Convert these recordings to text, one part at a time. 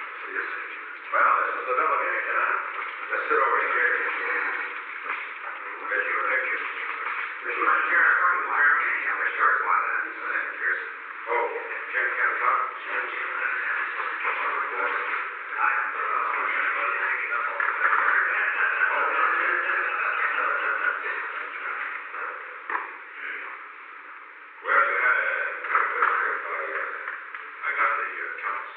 Well, this is the delegation, huh? Let's sit over here. There's your picture. Mr. Chairman, yeah, the short one, Senator Pearson. Oh, Jim Kennecott? Well, you had a good trip. I got the accounts.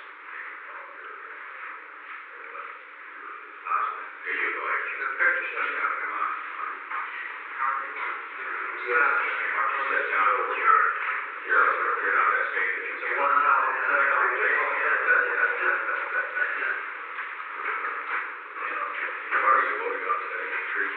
Here you go. The picture shows up. Come on. Sit down. You're not that big. It's a one now. What are you voting on today? Tree?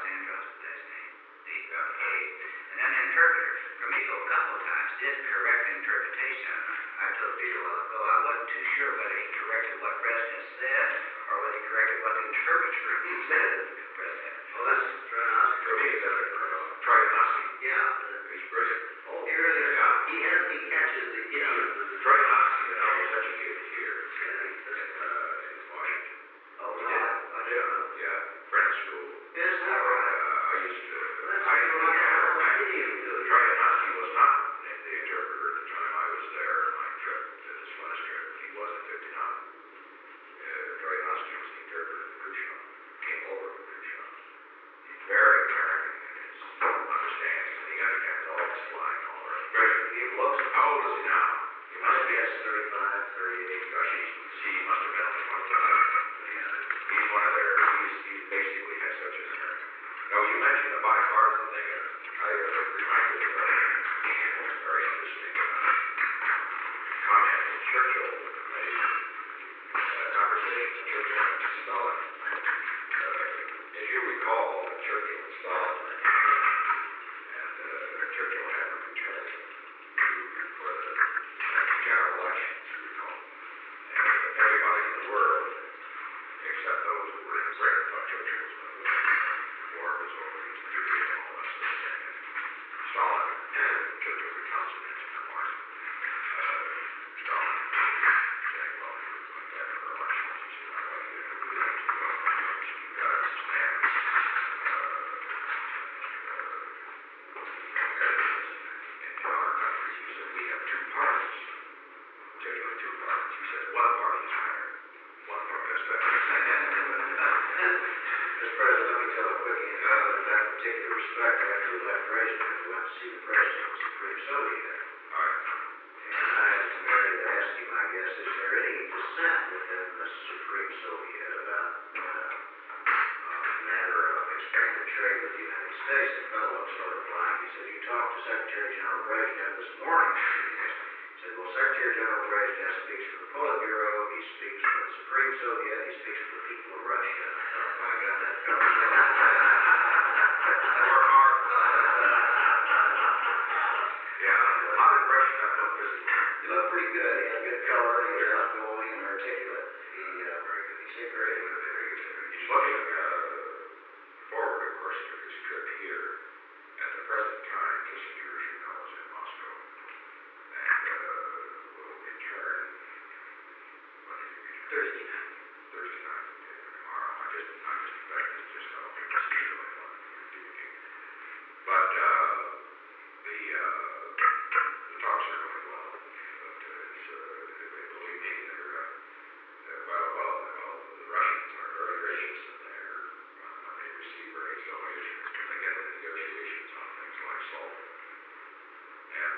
Alessandro's the last name. A. And then the interpreter, Gromyko a couple of times did correct the interpretation. I told Peter a while ago I wasn't too sure whether he corrected what Brezhnev said or whether he corrected what the interpreter said of Brezhnev. Oh, that's Troyanovsky. For me, it's Troyanovsky. Yeah. He's brilliant. Oh, he really is. He catches the idiom. Troyanovsky, you know, was educated here Yeah, in Washington. oh, no, I didn't know. Yeah, Friend School. Is that right? I used to. That's an idiom to it. Troyanovsky was not the interpreter at the time I was there. My trip, this last trip, he was in 59. Troyanovsky was the interpreter to Khrushchev. Came over with Khrushchev. He's very American in his understanding, and he understands all this flying all around. He looks. How old is he now? He must be 35, 38. Gosh, he must have been only 25. He's one of their. He's basically has such an American. Now, you mentioned the bipartisan thing, and I reminded of a very interesting comment that Churchill made. Conversation that Churchill had with Stalin. As you recall, Churchill and Stalin were in and Churchill had to return for the general election, as you recall. And everybody in the world, except those who were in Britain, thought Churchill was going to win. The war was over, he was defeated, and all the rest of the thing. And Stalin and Churchill recounts it in his memoirs. Stalin saying, well, he was going back for elections. He said, well, you have to do that to go. You got to stand. In our country, he said, we have two parties. Particularly two parties. He said, one party is better. One party is better. Mr. President, let me tell a quick anecdote in that particular respect. After we left Brezhnev, we went to see the President of the Supreme Soviet. All right. And I asked the mayor to ask him, I guess, is there any dissent within the Supreme Soviet about the matter of expanded trade with the United States? The fellow looked sort of blank. He said, you talked to Secretary General Brezhnev this morning. He said, well, Secretary General Brezhnev speaks for the Politburo, he speaks for the Supreme Soviet, he speaks for the people of Russia. I thought, my God, that fellow. Work hard. Yeah. How did Brezhnev look physically? He looked pretty good. He had good color. He was outgoing and articulate. He seemed very good. He's looking forward, of course, to his trip here. At the present time, Kissinger, as you know, is in Moscow. And will return, when did he return? Thursday night. Thursday night, tomorrow. I just expect this just got off the procedure like one communicating. But the talks are going well. But believe me, they're the Russians are very gracious in their when they receive their exhortations, when they get into negotiations on things like salt. And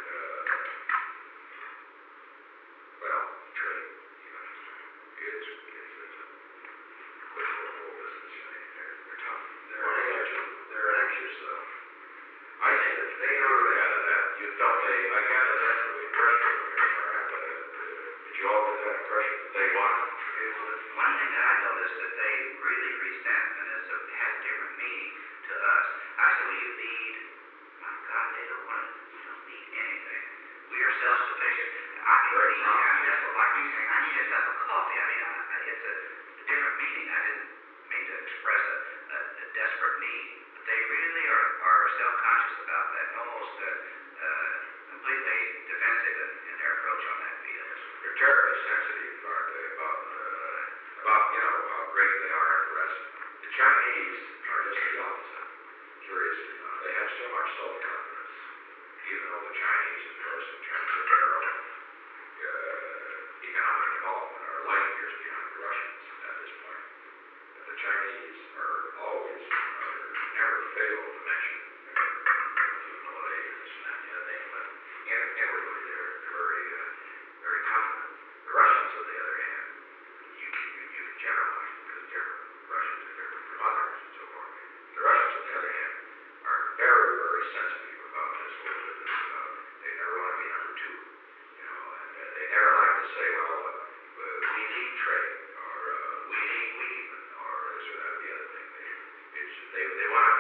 well, trade, you know, it's a quid pro quo business. I mean, they're tough. They're anxious, though. I think that they gather that. You don't they? I gather that's the impression from your memoranda. Did you all get that impression that they want it? One thing that I noticed that they really resent, and has a different meaning to us. I said, will you feed? My God, they don't want to. We don't need anything. We are self-sufficient. I mean, that's like me saying, I need a cup of coffee. I mean, it's a different meaning. I didn't mean to express a desperate need. But they really are self-conscious about that, almost completely defensive in their approach on that field. They're terribly sensitive, aren't they, about you know how great they are at the rest. The Chinese are just the opposite. Curiously enough, they have so much self-confidence, even though the Chinese, of course, in terms of their own economic development, are light years behind the Russians at this point. And the Chinese are never fail to mention their humility and this and that and the other thing, but inwardly they're very confident. The Russians, on the other hand, you can generalize because Russians are different from others and so forth. The Russians, on the other hand, are very, very sensitive about this whole business about they never want to be number two, you know, and they never like to say, well, we need trade or we need wheat or this or that or the other thing. They want to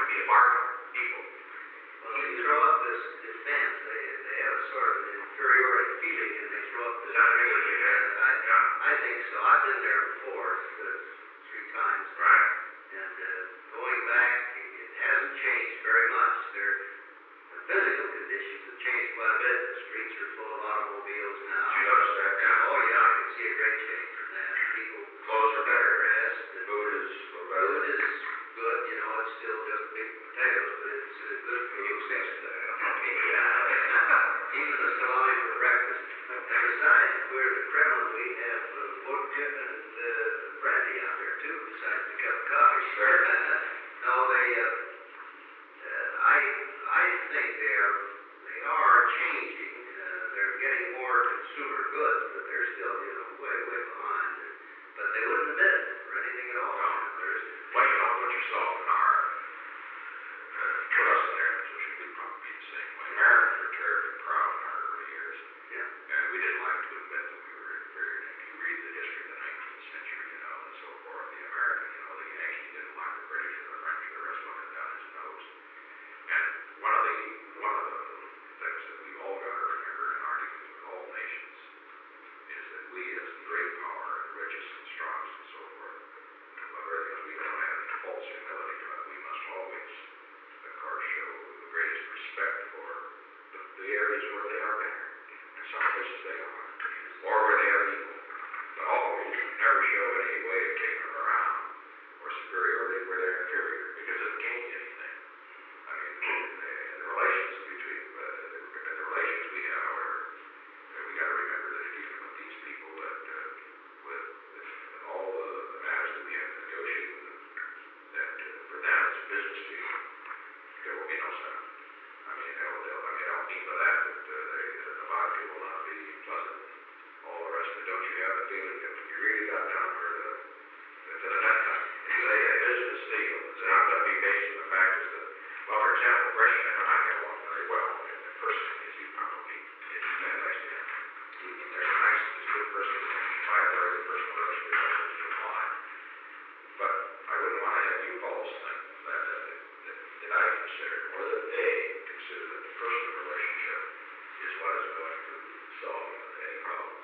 to be a bargain, people. Well, they throw up this defense, they have a sort of an inferiority feeling, and they throw up this. Is that what you get? I think so. I've been there before, 3 times. Right. And going back, it hasn't changed very much. The physical conditions have changed quite a bit. The streets are full of automobiles now. Did you notice that? Yeah. Oh yeah, I can see a great change from that. People Clothes are better. dressed. And Food is a little better. food is good. You know, it's still just big potatoes, but it's good for you. Even the salami for breakfast. And besides, if we're the Kremlin, we have vodka and brandy out there too, besides the cup of coffee. Sure. No, I think they are changing. They're getting more consumer goods, but they're still, way behind. But they wouldn't admit it for anything at all. No. Well, put yourself in our, put us in their position, we'd probably be the same way. Americans were terribly proud in our early years. Yeah. And we didn't like to admit that we were inferior. And if you read the history of the 19th century, and so forth, the American, the Yankee didn't like the British or the French or the rest looking down his nose. And one of the things that we've all got to remember in our dealings with all nations is that we, as the great power, the richest and strongest and so forth, above everything else, we don't have any false humility, but we must always, of course, show the greatest respect for the areas where they are better. In some places they are, or where they are equal. But always never show any way of kicking them around or superiority where they're inferior, because it doesn't gain you anything. I mean, the relations between the relations we have, however, we got to remember that in dealing with these people, that with all the matters that we have to negotiate with them, that for them it's a business deal. There will be no sound. I mean, I don't mean by that the vodka will not be pleasant and all the rest, but don't you have the feeling that when you really got down where to the nut cut, it's a business deal. It's not going to be based on the fact is that, well, for example, Brezhnev and I get along very well, personally, as you probably did. There's a nice, he's a good person. I have a very good personal relationship with mine. But I wouldn't want to have you fellows think that I consider, or that they consider that the personal relationship is what is going to solve any problems.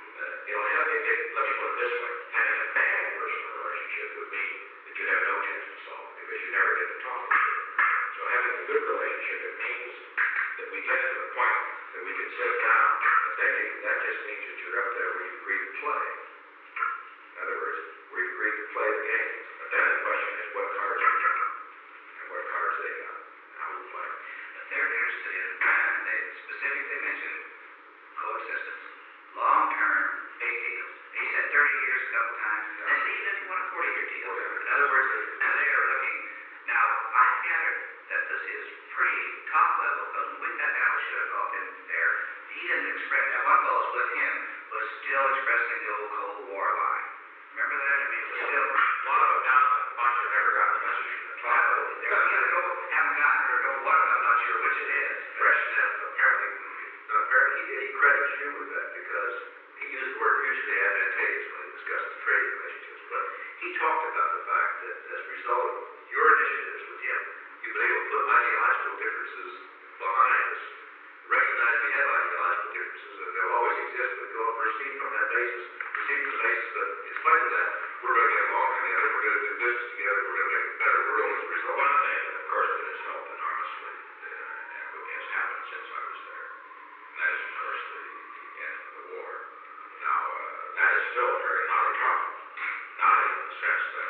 Let me put it this way. Having a bad personal relationship would mean that you have no chance to solve it because you never get to talk to each other. So having a good relationship, it means that we get to the point that we can sit down, but then that just means that you're up there where you agree to play. In other words, we agreed to play the game. But then the question is what cards we got and what cards they got and how we play. But they're interested in, and they specifically mentioned coexistence, long-term, big deals. He said 30 years a couple times, and leave if you want a 40-year deal. In other words, they are looking. Now, I've gathered that this is pretty top level, because when we sat down with Shirokov in there, he didn't express, now one fellow with him was still expressing the old Cold War line. Remember that? I mean, it was still, A lot of them down at the bunch have never gotten the message from the top. haven't gotten it or don't want it, I'm not sure which it is. Brezhnev apparently he credits you with that because he used the word mutually advantageous when he discussed the trade relationships. But he talked about the fact that as a result of your initiatives with him, you've been able to put ideological differences behind us, recognize we have ideological differences and they'll always exist, but go and proceed from the basis that in spite of that, we're going to get along together, we're going to do business together, we're going to make a better world as a result. One thing, of course, that has helped enormously and has happened since I was there, and that is, of course, the end of the war. Now, that is still not a problem, not in the sense that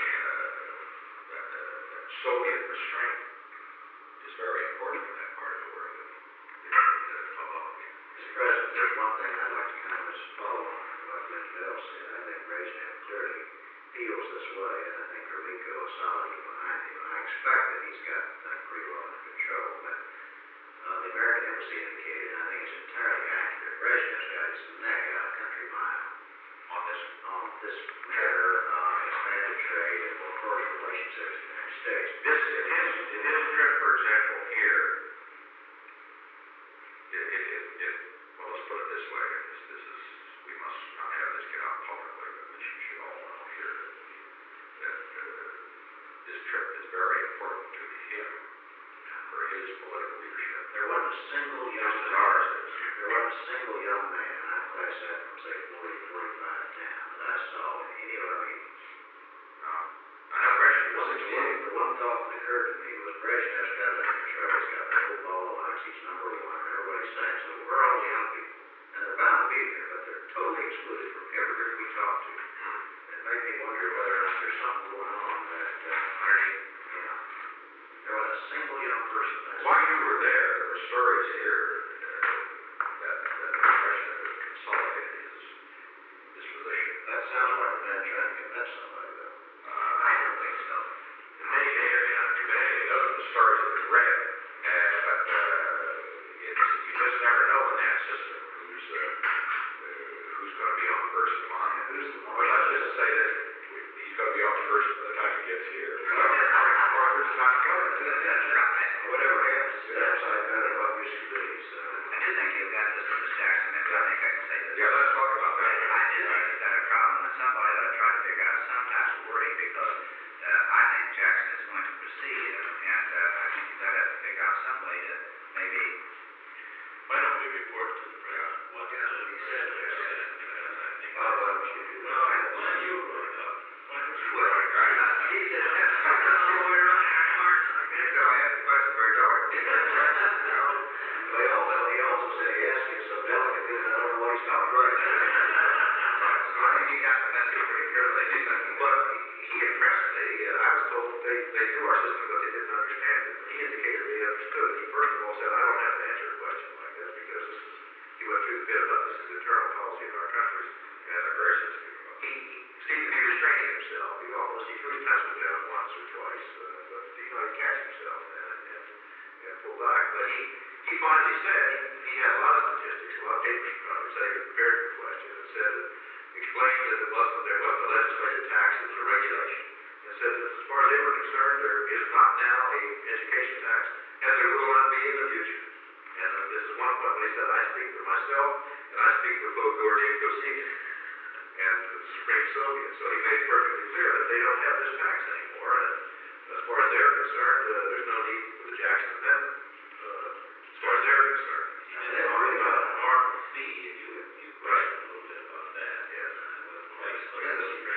Soviet restraint is very important in that part of the world. Mr. President, there's one thing I'd like to kind of just follow on what Mitch Bell said. I think Brezhnev clearly feels this way, and I think Gromyko is solidly behind him. And I expect that he's got the thing pretty well under control. But the American embassy indicated, and I think it's entirely accurate, Brezhnev's got his neck out a country mile On this matter, expanded trade, and more close relationships with the United States. In his trip, for example, here, well, let's put it this way, and we must not have this get out publicly, but we should all know here that this trip is very important to him for his political leadership. There wasn't a single young Just as man. ours is. There wasn't a single young man, I class that from say 40 to 45 down, that I saw in any of our meetings. I know Brezhnev was 16. The one thought that occurred to me was Brezhnev's got it under control. He's got that whole ball of wax. He's number one. Everybody's saying, so where are all the young people? And they're bound to be there, but they're totally excluded from every group we talk to. It made me wonder whether or not there's something going on that, underneath, you know, there wasn't a single young person there. While you were there were stories here that Brezhnev had consolidated his position. That sounds like a man trying to convince somebody, though. I don't think so. May or may not be many. Those are the stories that we've read. But you just never know in that system who's going to be on the first in line. Who's the one? But let's just say that he's going to be on the first by the time he gets here. Or who's not coming. Whatever happens, it's upside down to what used to be, so. I do think you've got this, Mr. Jackson, maybe I think I can say this. Yeah, let's talk about that. I do think you've got a problem with somebody that I try to figure out some type of wording because I think Jackson is going to proceed and I think you've got to figure out some way to maybe. Why don't we report to the president what he said, because I think. Why don't you do that? Well, Glenn, you brought it up. Why don't you? Well, He said, that's not the way around. So I asked the question very darkly. But he also said he asked you so delicately that I don't know what he's talking about. So I think he got the message pretty clearly. But he impressed me. I was told they knew our system, but they didn't understand it. He indicated they understood. He first of all said, I don't have to answer a question like this because this is, he went through the bit about this is internal policy in our countries. and they're very sensitive about He seemed to be restraining himself. He threw his pencil down once or twice, but he catch himself and pull back. But he finally said he had a lot of statistics, a lot of papers from others that he was prepared for the question and said explained that there wasn't a legislative tax, it was a regulation. And said that as far as they were concerned, there is not now a education tax, and there will not be in the future. And this is one point when he said, I speak for myself, and I speak for both Gordy and Kosygin and the Supreme Soviet. So he made perfectly clear that they don't have this tax anymore, and as far as they're concerned, there's no need for the Jackson Amendment, as far as they're concerned. And then already got a normal fee, and you questioned a little bit about that. Yes. I wasn't quite clear.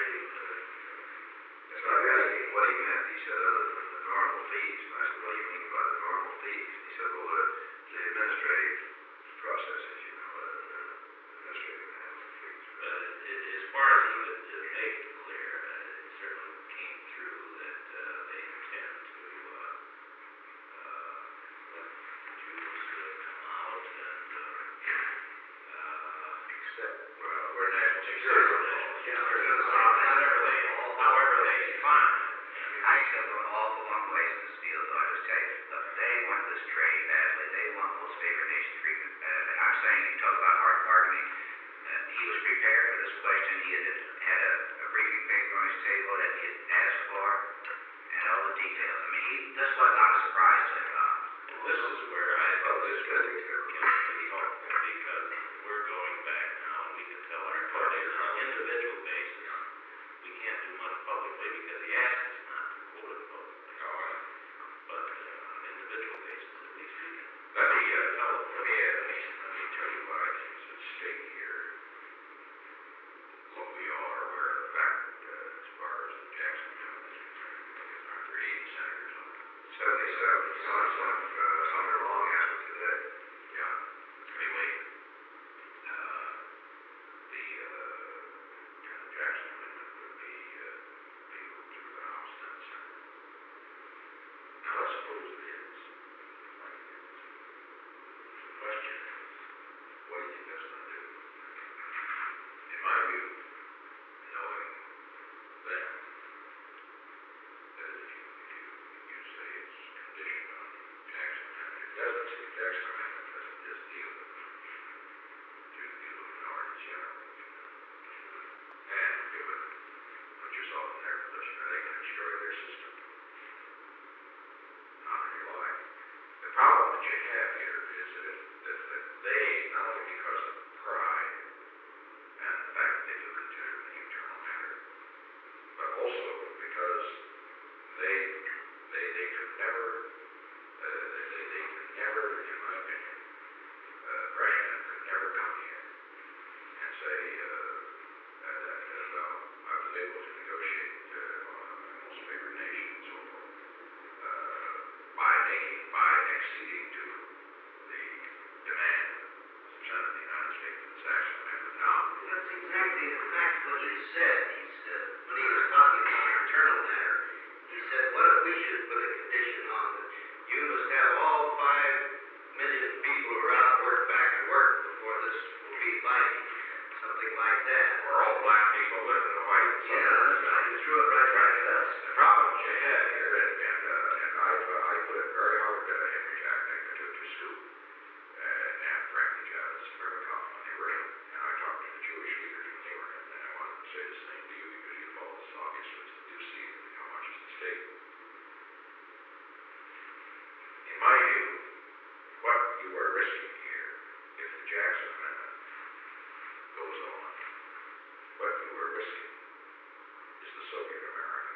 So I asked him what he meant. He said, other than the normal fees. And I said, what do you mean by the normal fees? And he said, well, the administrative processes, administrative and handling fees. But as far as he could make it clear, it certainly came through that they intend to let the Jews come out and except where national security however they define it. I used to go an awful long ways in this field, so I just tell you, look, they want this trade badly. They want most favored nation treatment badly. I'm saying, you talk about hard bargaining. He was prepared for this question. He had a briefing paper on his table that he had asked for, and all the details. I mean, this was not a surprise to him. This is where I thought this can be helpful because we're going back now and we can tell our colleagues on an individual basis we can't do much publicly because he asked us not to quote it publicly. But on an individual basis, at least we can Let me tell it. tell you what I think is at stake here. Look, we all are aware of the fact that as far as the Jackson Amendment is concerned, aren't there 80 senators on it? 77. Some are long after today. Yeah. Anyway, the Jackson Amendment would be moved through the House and the Senate. Now let's suppose it is, like it is. The question is, what do you think that's going to do? In my view, knowing them, that is, if you say it's conditioned on the Jackson Amendment, it doesn't say the Jackson Amendment doesn't just deal with minorities generally. And it would put yourself in their position, or they can destroy their system. How can you lie? The problem that you have here is that they, not only because of pride and the fact that they do consider it an internal matter, but also because they by acceding to the demand sent of the United States for the Jackson Amendment. Now, That's exactly, in fact, what he said. He said, when he was talking about the internal matter, he said, what if we should put a condition on that you must have all 5 million people who are out of work back to work before this will be binding, something like that. or all black people live in a white Yeah, you threw it right back at us. The problem that you have here, and I put it very hard to Henry Jack to Scoop and frankly Javits Verlikov when they were in, and I talked to the Jewish leaders when they were in, and I wanted to say the same to you because you follow this obviously, so you see how much is at stake. In my view, what you are risking here, if the Jackson Amendment goes on, what you are risking is the Soviet American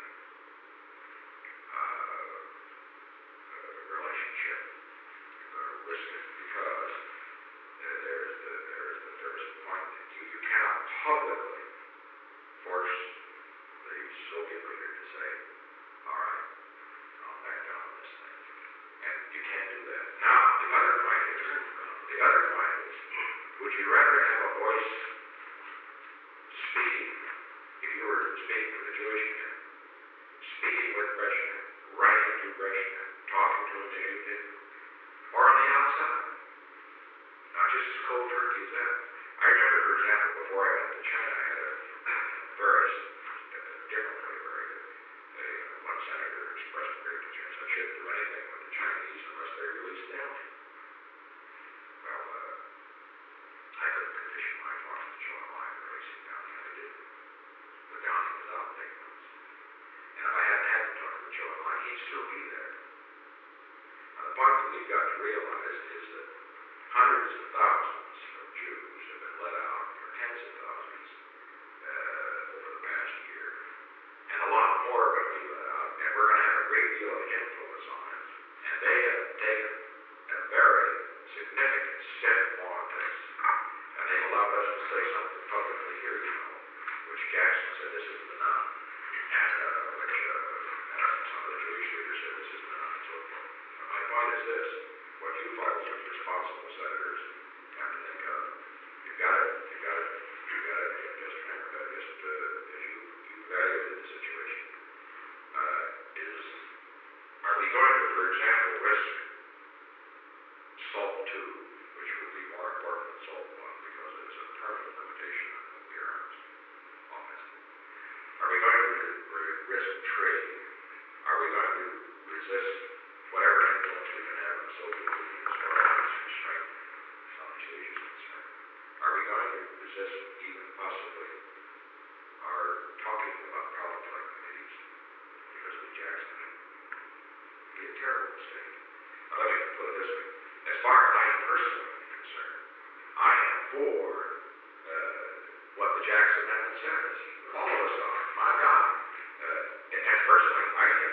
relationship. You're going to risk it because there is a point that you cannot publicly force the Soviet leader to say, all right, I'll back down on this thing. And you can't do that. Now, the other point is, would you rather have a voice speaking, if you were speaking for the Jewish community, speaking with Brezhnev, writing to Brezhnev, talking to him as you did, or on the outside? Not just as cold turkey as that. I remember, for example, before I went to China, I had a very different flavor. One senator expressed great concerns. I shouldn't do anything with the Chinese unless they release Downing. Well, I couldn't condition my talks to Zhou Enlai for releasing Downing, and I didn't. But Downing was out in 8 months. And if I hadn't had to talk with Zhou Enlai, he'd still be there. Now, the point that we've got to realize is that hundreds of thousands of Jews have been let out, or tens of thousands, over the past year. And a lot more are going to be let out, and we're going to have a great deal of influence on it. And they have taken a very significant step on this. And they've allowed us to say something publicly here, which Jackson said this isn't enough, and which some of the Jewish leaders said this isn't enough, and so forth. But my point is this: what you folks as responsible senators have to think of, you've got to just remember, just as you evaluated the situation, are we going to, for example, risk SALT II, which would be more important than SALT I because it is a permanent limitation on nuclear arms, offensive? Are we going to risk trade? Are we going to resist whatever influence we can have on the Soviet Union as far as its restraint in Southeast Asia is concerned? Are we going to resist even possibly our talking about problems like the Mideast because of the Jackson Amendment? It would be a terrible mistake. Now, let me put it this way. As far as I personally am concerned, I am for what the Jackson Amendment says. All of us are. My God. And personally, I think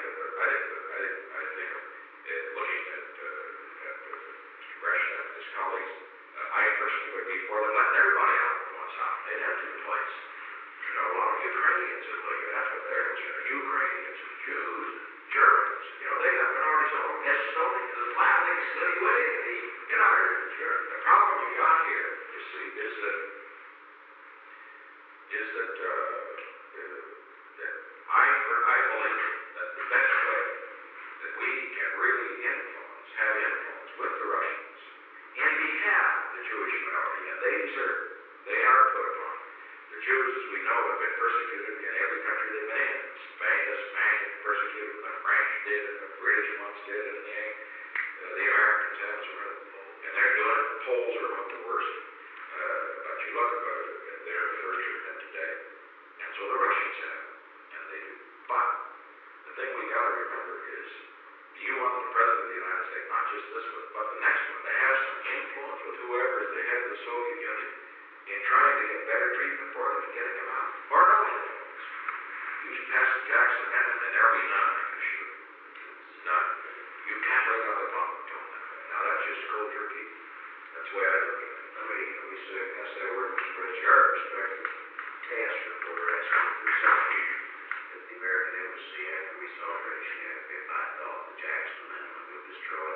looking at Mr. Brezhnev and his colleagues, I personally would be for them letting everybody out that wants out. They'd have 2 places. A lot of Ukrainians are leaving. That's what they're concerned. Ukrainians and Jews and Germans. They got minorities all over. Estonians, Latvians, Lithuanians. Sure. The problem you got here, you see, is that I believe that the best way that we can really have influence with the Russians in behalf of the Jewish minority, and they deserve it. They are put upon. The Jews, as we know, have been persecuted in every country they've been in. Spain persecuted them, the French did, and the British once did, and the Americans have as well. And they're doing it. The Poles are among the worst. But you look at they're the first to admit today. And so the Russians have, and they do. But the thing we got to remember is, you want the President of the United States, not just this one, but the next one, to have some influence with whoever is the head of the Soviet Union in trying to get better treatment for them and getting them out, or no influence. You pass the Jackson Amendment, and there'll be none, I can assure you. None. You can't lay down the gauntlet to them that way. Now, that's just cold turkey. That's the way I look at it. Let me pass that word, Mr. President. Our perspective task reporter asked me for something at the American Embassy after we saw Brezhnev if I thought the Jackson Amendment would destroy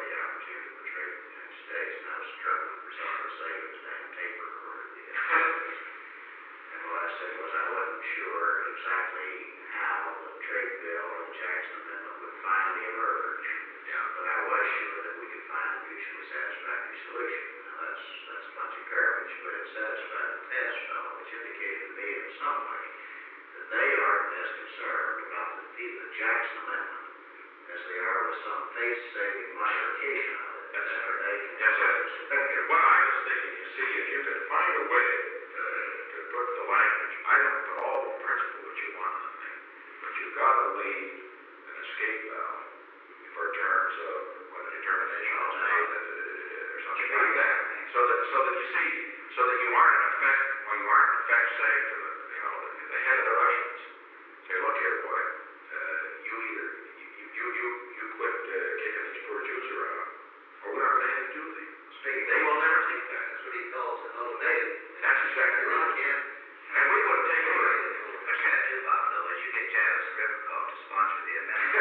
some face-saving modification of it. That's that right. they can Yes, sir. effective. What I was thinking, you see, if you could find a way to put the language, I don't put all the principle that you want in the thing, but you've got to leave an escape valve for terms of when a determination is made or something like that. So that you see, so that you aren't in effect, when you aren't in effect saying to the head of the Russians, say, look here, boy, you either, you quit kicking these poor Jews around, or we're not going to have you do things. They will never take that. That's what he calls an ultimatum. That's exactly right. Again, And we wouldn't take it. What you gotta do, Bob, though, is you get Travis Ripperkoff to sponsor the amendment.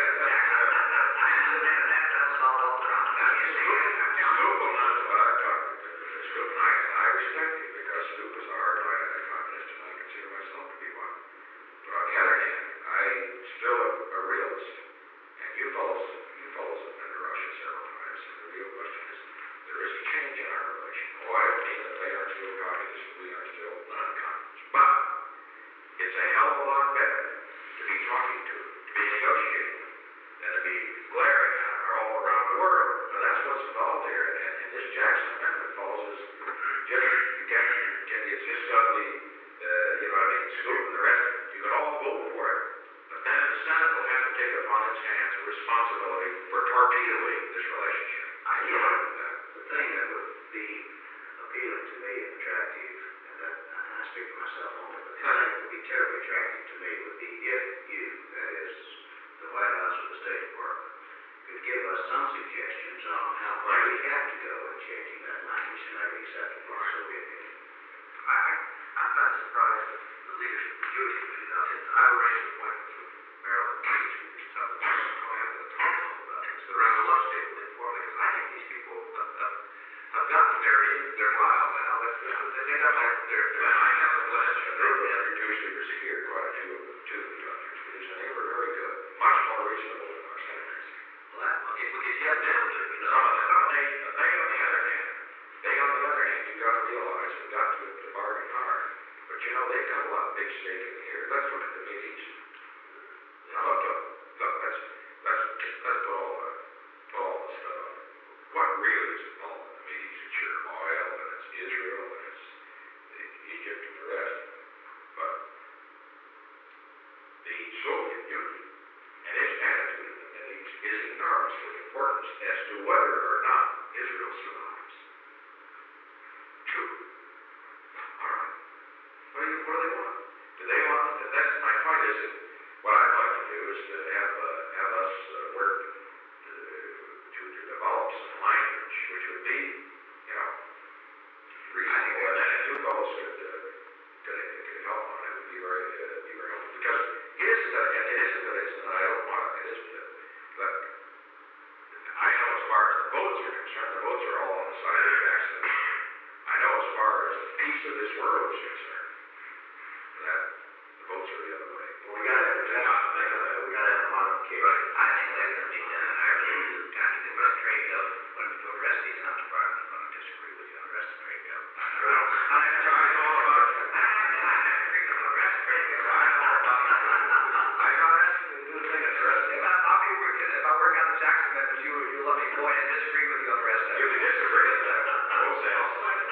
That'll solve all the problems. Now, you see, Scoop will not, but I've talked to Scoop, and I respect him because Scoop is a hard-line communist, and I consider myself to be one. But on the other hand, I'm still a realist. And you fellows have been to Russia several times, and the real question is, there is a change in our relation. Oh, I don't mean that they aren't still communists and we are still non-communists. But it's a hell of a lot better to be talking to be negotiating than to be glaring at them all around the world. So that's what's involved here. And this Jackson Amendment, fellows, is just, it's just suddenly, Scoop and the rest, you can all vote for it. But then the Senate will have to take upon its hands a responsibility for torpedoing this relationship. I can't do that. The thing that would be appealing to me and attractive, and I speak for myself only, but the thing that would be terribly attractive to me would be if you, that is, the White House or the State Department, could give us some suggestions on how far we have to go in changing that language to make it acceptable to the Soviet Union. I'm not surprised that the leadership of the Jewish community now, I will raise the point with Maryland Beach, who can tell me talk to them about this, but around the lunch table informally, because I think these people have gotten their mile now. They got their And I have a list, and they introduced leaders here, quite a few of them too, the Jewish leaders, and they were very good, much more reasonable than our senators. if we could get them to, Some of them, but they on the other hand, you've got to realize, and got to bargain hard, but they've got a lot of big stake in here. Let's look at the Middle East. Now look, let's put all the stuff on. What really is involved in the Middle East? It's your oil, and it's Israel, and it's Egypt, and the rest. But the Soviet Union and its attitude in the Middle East is enormously important as to whether or not Israel survives. True. All right. What do they want? Do they want? That's my point. Is that what I'd like to do is to have us work to develop some language which would be, reasonable, and then if you fellows could help on it, would be very helpful because it isn't that I don't want it. It isn't that. But I know as far as the votes are concerned, the votes are all on the side of Jackson. I know as far as the peace of this world is concerned, that the votes are the other way. Well, we got to have we got to have a modification. I think that can be done. I really do. I think the trade bill, when we go to the rest of these, I'm probably going to disagree with you on the rest of the trade bill. I know all about you. I agree on the rest of the trade bill. I know about you. I'm not asking you to do a thing at the rest of it. If I work on the Jackson amendment, you let me point and disagree with you on the rest of it. You can disagree with that. Wholesale.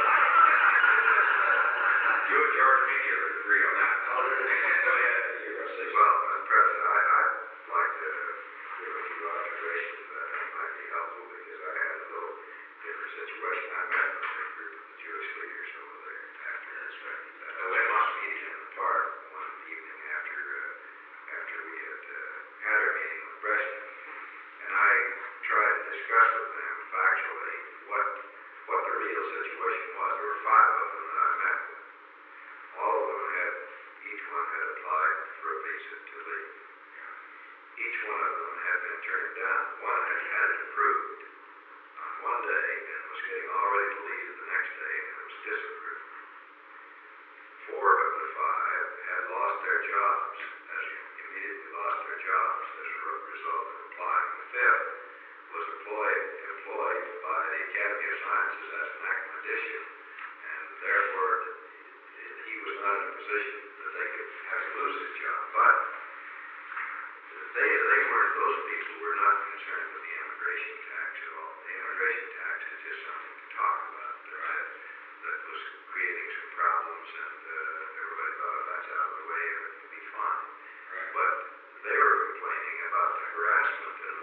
You and George Meany agree on that. Go ahead. You're going to say Well, something. Mr. President, I'd like to give a few observations that I think might be helpful because I had a little different situation. I met with a group of the Jewish leaders over there after us meeting in the park one evening after we had our meeting with Brezhnev. And I tried to discuss with them factually what the real situation was. There were 5 of them that I met with. All of them each one had applied for a visa to leave. Each one of them had been turned down. One had had it approved on one day and was getting all ready to leave the next day, and it was disapproved. 4 of the 5 had lost their jobs, immediately lost their jobs as a result of applying. The 5th was employed by the Academy of Sciences as an academician, and therefore he was not in a position that they could have him lose his job. But those people were not concerned with the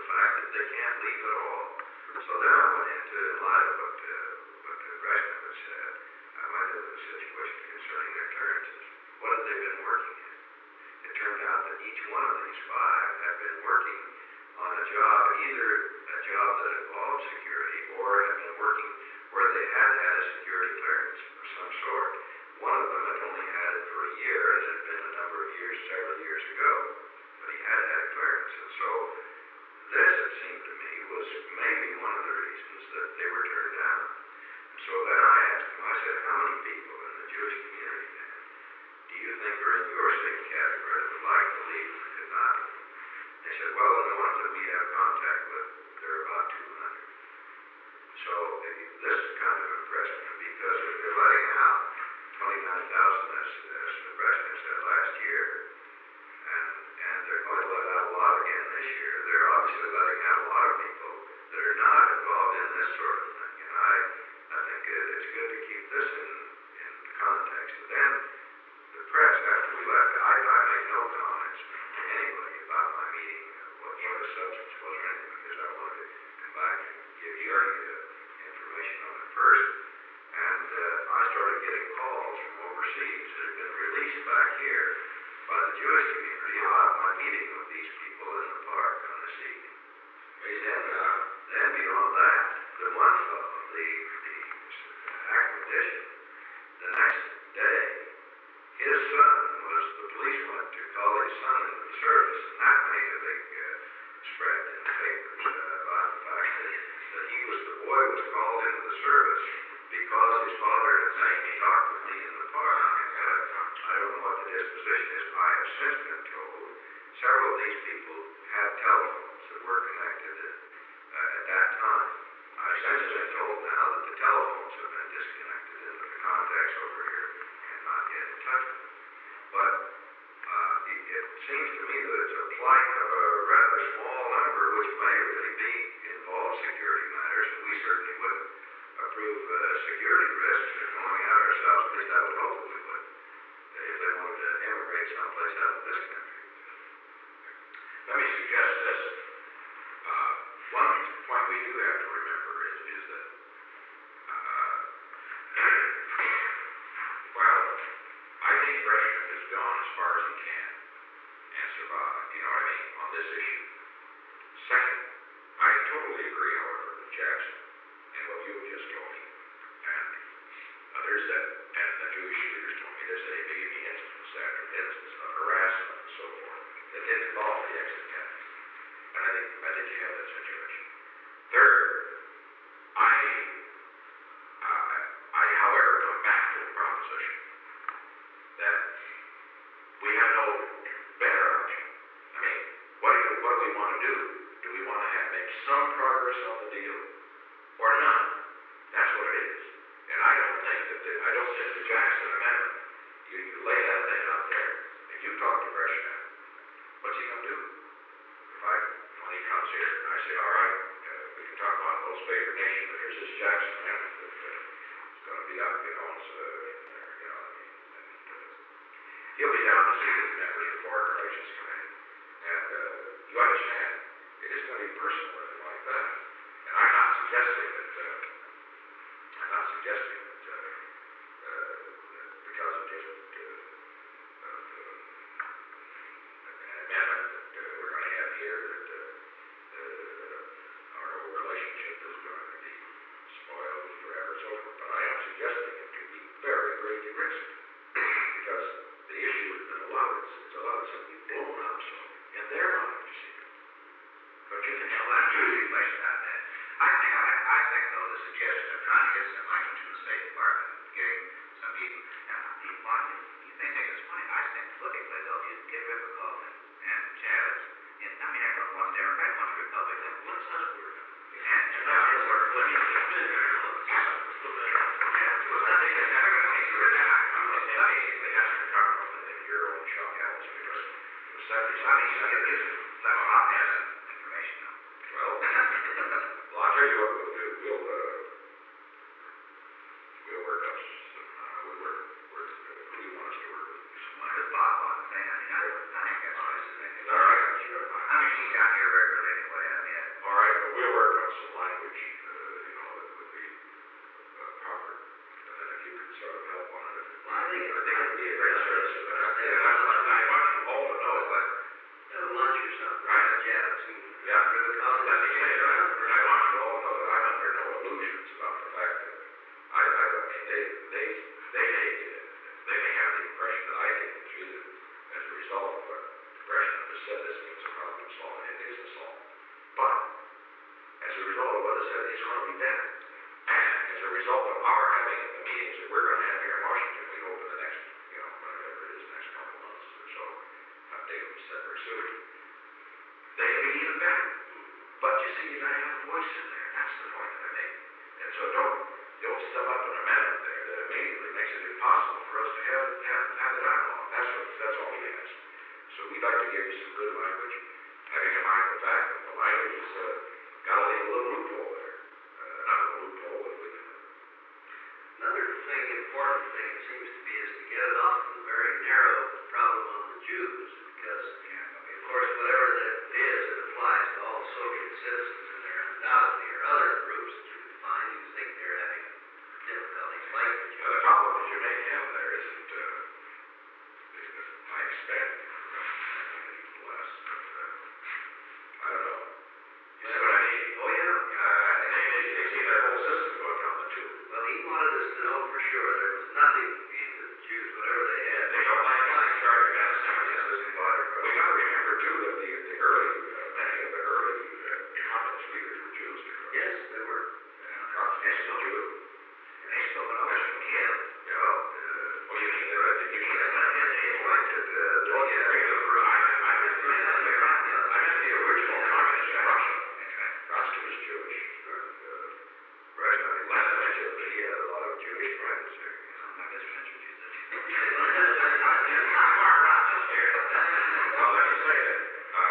fact that they can't leave at all. So then I went into, in light of what Brezhnev had said, I went into the situation concerning their clearances. What had they been working in? It turned out that each one of these five had been working on a job, either a job that involved security or had been working where they had had a security clearance of some sort. One of them had only had it for a year, and it had been a number of years, several years ago, but he had had a clearance. And so this, it seemed to me, was maybe one of the reasons that they were turned down. And so then I asked him, I said, how many people in the Jewish community, man, do you think are in your same category that would like to leave and could not leave? They said, well, the ones that we have contact with, there are about 200. So this kind of impressed me because if they're letting out 29,000, as Brezhnev said last year, and they're going to let out a lot again this year, they're obviously letting out a lot of people that are not involved in this sort of thing. And I think it's good to keep this in context. And then the press, after we left, I made no comments to anybody about my meeting, what the substance was or anything, because I wanted to come back and give you information on it first. And I started getting calls from overseas that had been released back here by the Jewish community about my meeting with these people in the park on this evening. Then beyond that, the one fellow, the acquisition, the next day, his son the police went to call his son into the service, and that made a big spread in the papers about the fact that the boy was called into the service because his father had seen me talk with me in the park. I don't know what the disposition is. I have since been told several of these people had telephones that were connected at that time. I've since been told now that the telephones have been disconnected and that the contacts over here cannot get in touch with them. But it seems to me that it's a plight of a rather small number, which may really be involved security matters, and we certainly wouldn't approve security risks of going out ourselves. At least I would hope that we would, if they wanted to emigrate someplace out of this country. Let me suggest this. One point we do have to remember is that, well, I think Brezhnev has gone as far as he can and survived, you know what I mean, on this issue. Second, I totally agree, however, with Jackson and what you have just told me, and others and the Jewish leaders told me this, they gave me instance after instance of harassment and so forth that didn't involve the exit tax. And I think you have that situation. Third, I however come back to the proposition that we have no better option. I mean, what do we want to do? Do we want to make some progress on the deal or none? That's what it is. And I don't think the Jackson Amendment, you lay that thing out there and you talk to Brezhnev, what's he going to do? When he comes here, and I say, all right, we can talk about most favored nation, but here's this Jackson Amendment that it's going to be up, you know, he'll be down to see the members of the Foreign Relations Committee. And you understand, it is going to be personal or anything like that. And I'm not suggesting that because of just an amendment that we're going to have here that our whole relationship is going to be spoiled forever and so forth. But I am suggesting it could be very greatly risked because the issue is that a lot of it's simply blown up so in their mind, you see. But you can tell that Jewish question out there. I think though the suggestion of trying to get some money from the State Department and getting some people, you may think it's funny. I think politically though, if you can get Republican and Chavez, one's Democrat, one's Republican, Let's us work. and let's work. Let me defend it. Well, nothing is never going to make you retire. Basically, that's the problem within your own shop house because the 70s. I mean, you give some information though. Well, I'll tell you what we'll do. We'll work up some. Who do you want us to work with? One with Bob result of what is said, it's gonna be bad. And as a result of our having the meetings that we're gonna have here in Washington, we hope in the next, whatever it is, next couple of months or so, David said very soon, they can be even better. But you see, you gotta have a voice in there. That's the point that I make. And so don't step up an amendment there that immediately makes it impossible for us to have the dialogue. That's all we ask. So we'd like to give you some good language, having in mind the fact that the language is gotta leave a little loophole there. Not a loophole, but we can. Another thing, important thing, it seems to be, is to get it off of the very narrow problem of the Jews, because, of course, whatever that is, it applies to all Soviet citizens, and there undoubtedly are other groups that you can find who think they're having difficulties like the Jews. The problem that you may have there isn't, I expect, maybe less, but, I don't know. You see what I mean? Oh, yeah. They see their whole system going down the tube. Well, he wanted us to know for sure there was nothing aimed at the Jews, whatever they had. They don't like charging anti-Semitism. We got to remember too that the early, many of the early communist leaders were Jews. Yes, they were. Trotsky was a Jew. And they spoke an English from Kiev. Oh, you mean that they appointed I meant the original communist in Russia. Trotsky was Jewish. Lenin was Jewish. He had a lot of Jewish friends there. My best friends were Jews. Well, let me say that,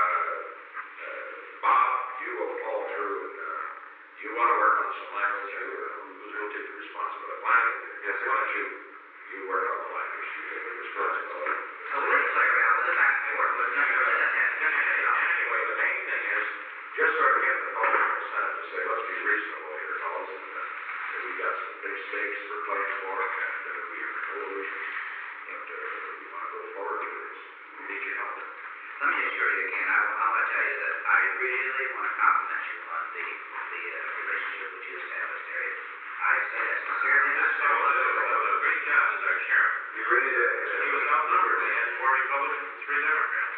Bob, you will follow through and you want to work on some language. Who's going to take the responsibility? Yes, why don't you work on the language? You take the responsibility. So we're play around with it back and forth, but never let that happen. Anyway, the main thing is just sort of get the vote in the Senate to say, let's be reasonable here, fellas, and that we got some big stakes we're playing for, and we have a coalition, and we want to go forward with this. We need your help. Let me assure you again, I want to tell you that I really want to compliment you on the relationship which you established there. I say that sincerely. Great job as our chairman. You really did. He was outnumbered. They had 4 Republicans and 3 Democrats.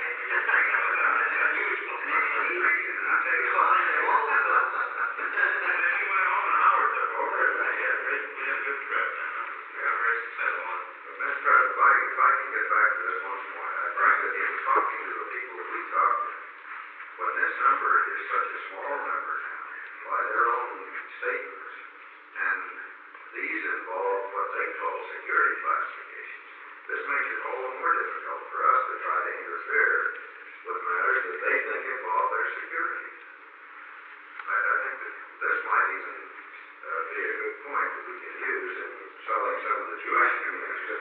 I'll tell you what. And then he went home and Howard took over, and we had a good trip, and we had a very successful one. Mr. President, if I can get back to this one point, I think that in talking to the people we talk to, when this number is such a small number now, by their own statements, and these involve what they call security classifications, this makes it all the more difficult for us to try to interfere with matters that they think involve their security. I think that this might even be a good point that we can use in selling some of the Jewish communities,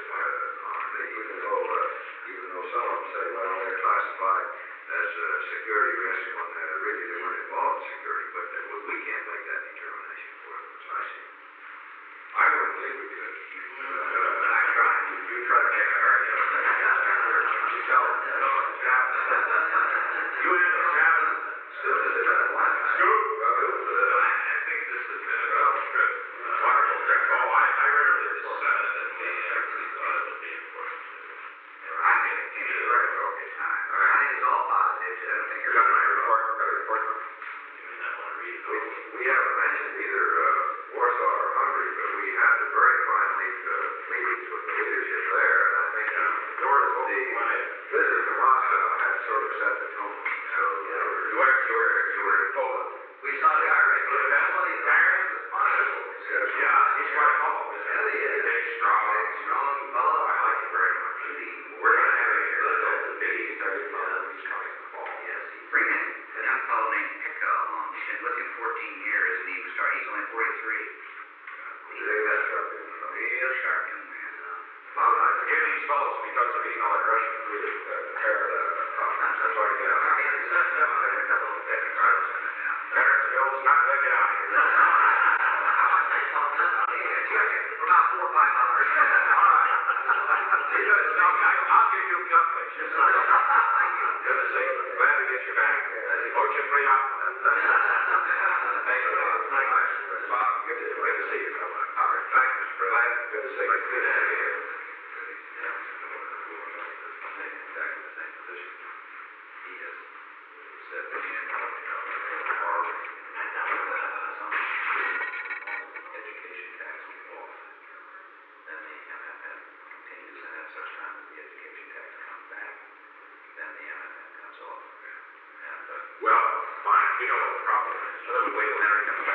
even though some of them say, well, they're classified as a security risk when really they weren't involved in security, but we can't make that determination for them, as I see it. I wouldn't believe we could. But I tried. You try to make it hard, you tell them. You had a challenge. Still, is it a line? Scoop. I think this has been a good trip. Wonderful trip. Oh, I read The it. Senate, and we actually thought it would be important. I think it came at a very appropriate time. I think it's all positive. I don't think You got my report? Got a report? You may not want to read it all. We haven't mentioned either Warsaw or Hungary, but we had the very finally meetings with the leadership there, and I think the visit to Moscow had sort of set the tone. So You were in Poland. We saw the Irish. Yeah, he's quite humble, isn't he? Big, strong fellow. I like him very much. We're going to have a good open meeting. He's coming in the fall. Yes, bring in a young fellow named Picca along. He's been with him 14 years, and he's only 43. He is sharp, young man. Give these fellows, because of eating all that Russian food at the conference, that's all you get. Veterans bills, not let it out here. For about $4 or $5. I'll give you a calculation. Good to see you. Glad to get you back. Очень приятно. Thank you, Bob. Bob, good to see you. All right, thank you, Mr. President. Good to see you. Good to see you. We know what the problem is. So then we wait till Henry comes